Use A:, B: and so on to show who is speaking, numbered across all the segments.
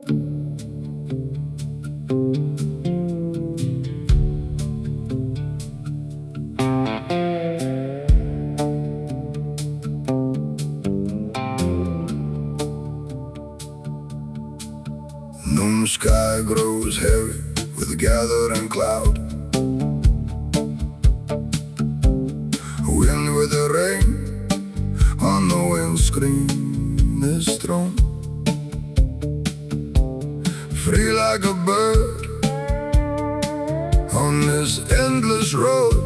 A: The sky grows heavy with a gathering cloud, wind with the rain on the windscreen is thrown. Free like a bird on this endless road,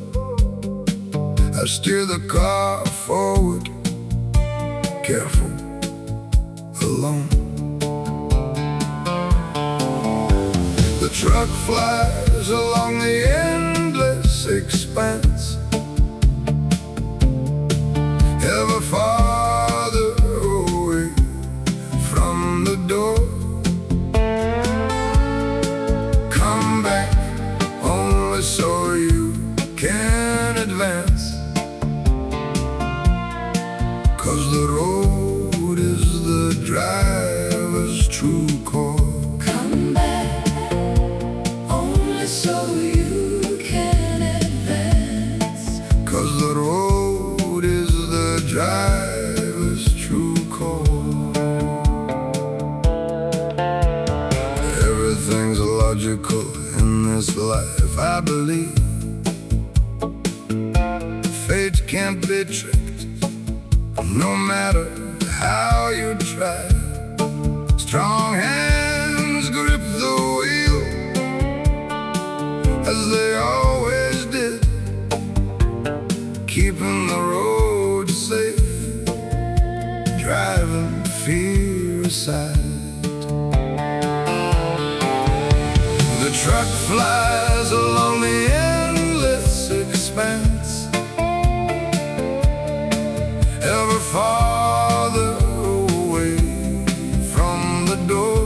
A: I steer the car forward, careful, alone. The truck flies along the endless expanse, ever farther away from the door. Come back only so you can advance, 'cause the road is the driver's true call.
B: So you can advance,
A: 'cause the road is the driver's true call. Everything's logical in this life, I believe. Fate can't be tricked, no matter how you try. Strong hands grip the wheel, as they always did, keeping the road safe, driving fear aside. The truck flies along the endless expanse, ever farther away from the door.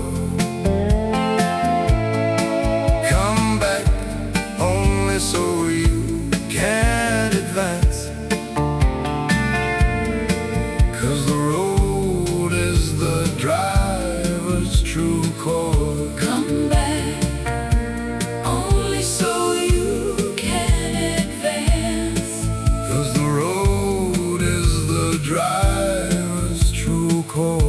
A: So you can advance, 'cause the road is the driver's true call.
B: come back only so you can advance,
A: 'Cause the road is the driver's true call.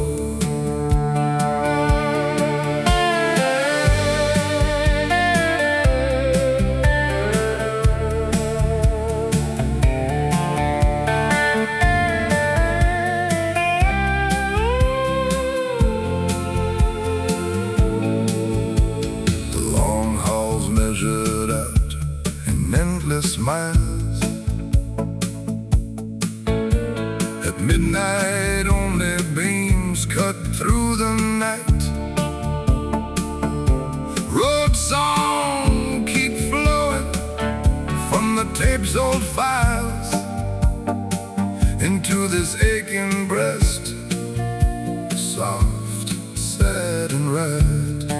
A: Measured out in endless miles, at midnight only beams cut through the night. Road song keep flowing from the tape's old files into this aching breast, soft, sad and red.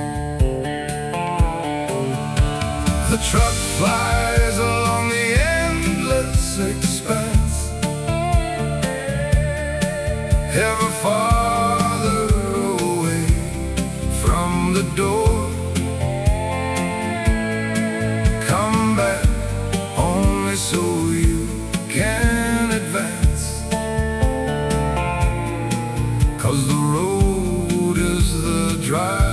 A: The truck flies along the endless expanse, ever farther away from the door. Come back only so you can advance, 'cause the road is the drive.